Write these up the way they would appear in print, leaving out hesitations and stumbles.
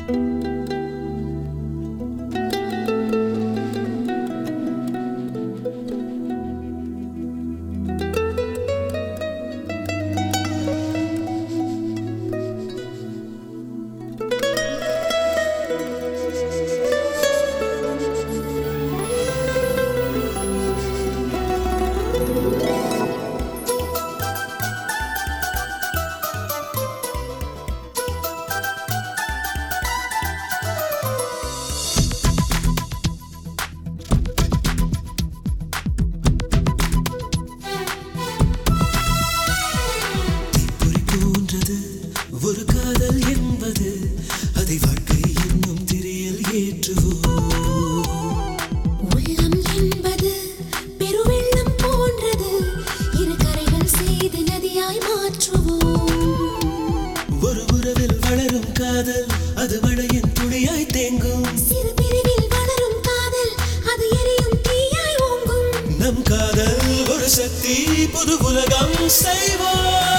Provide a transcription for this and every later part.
ஒரு காதல் என்பது அதை வாழ்க்கை என்னும் திரையில் ஏற்றுவோம். உள்ளம் என்பது பெருவெள்ளம் போன்றது, இரு கரைகள் செய்து நதியாய் மாற்றுவோம். ஒரு உறவில் வளரும் காதல் அது மழையின் துளியாய் தேங்கும். சிறு பிரிவில் வளரும் காதல் அது எரியும் தீயாய் ஓங்கும். நம் காதல் ஒரு சக்தி, புது உலகம் செய்வோம்.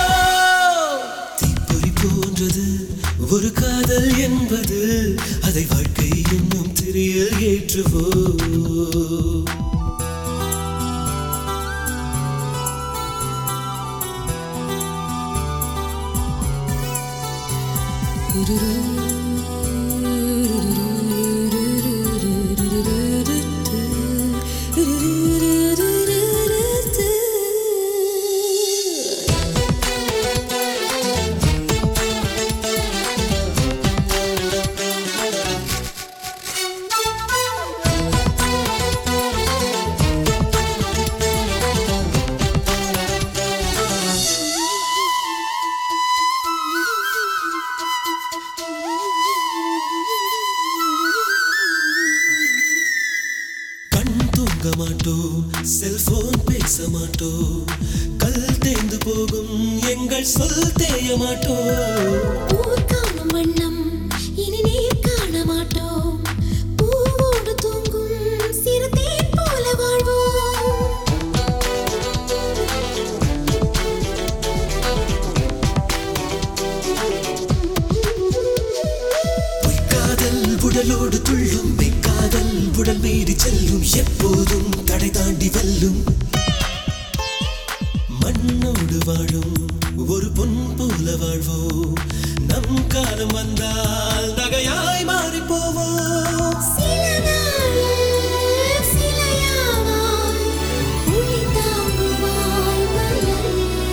ஒரு காதல் என்பது அதை வாழ்க்கை என்னும் திரையில் ஏற்றுவோம். செல்போன் பேச மாட்டோம், கல் தேய்ந்து போகும் எங்கள் சொல் தேய மாட்டோம். ஊர் காணும் வண்ணம் இனி நீர் காண மாட்டோம், பூவோடு தூங்கும் சிறு தேன் போல வாழ்வோம். பொய்க்காதல் உடலோடு துள்ளும், மெய்க்காதல் உடல் மீறி செல்லும், எப்போதும் தடை தாண்டி வெல்லும். மண்ணோடு வாழும் ஒரு பொன் போல வாழ்வோம், நம் காலம் வந்தால் நகையாய் மாறி போவோம். சில நாள் சிலையாவாய் ஒளி தாங்குவாய் மலரே.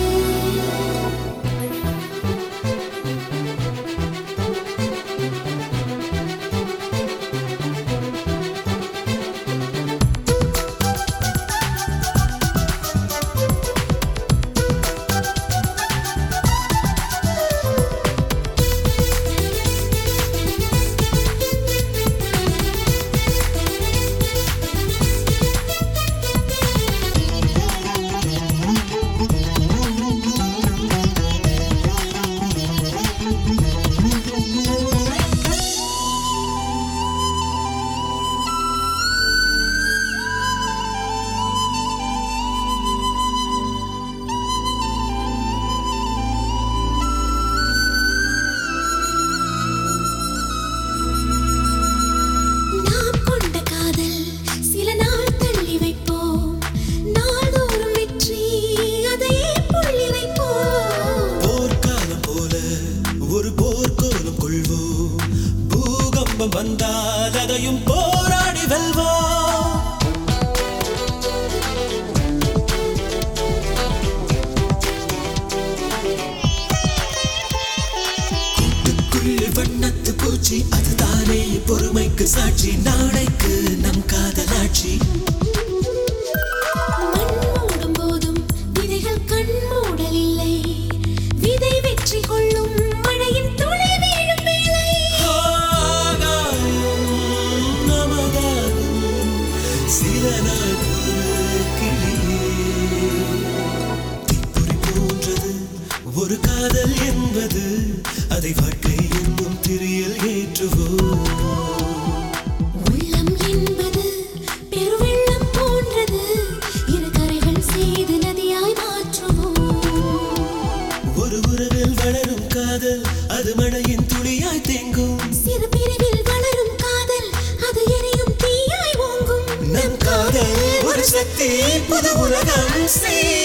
வந்தால் அதையும் போராடி வெல்வோம். கூட்டுக்குள் வண்ணத்து பூச்சி அதுதானே பொறுமைக்கு சாட்சி, நாளைக்கு நம் காதலாட்சி. மண் மூடும் போதும் விதைகள் கண் மூடல் இல்லை, விதை வெற்றி கொள்ளும் மழையின் துளி வீழும் வேளை. சில நாள் தீப்பொறி போன்றது ஒரு காதல் என்பது அதை வாழ்க்கை என்னும் திரையில் ஏற்றுவோம். உள்ளம் என்பது பெருவெள்ளம் போன்றது, இரு கரைகள் செய்து நதியாய் மாற்றுவோம். ஒரு உறவில் வளரும் காதல் அது மழையின் துளியாய் தேங்கும் சிறு பிரிவில் வளரும் காதல் அது எரியும் தீயாய் ஓங்கும் நம் காதல் ஒரு சக்தி புது உலகம்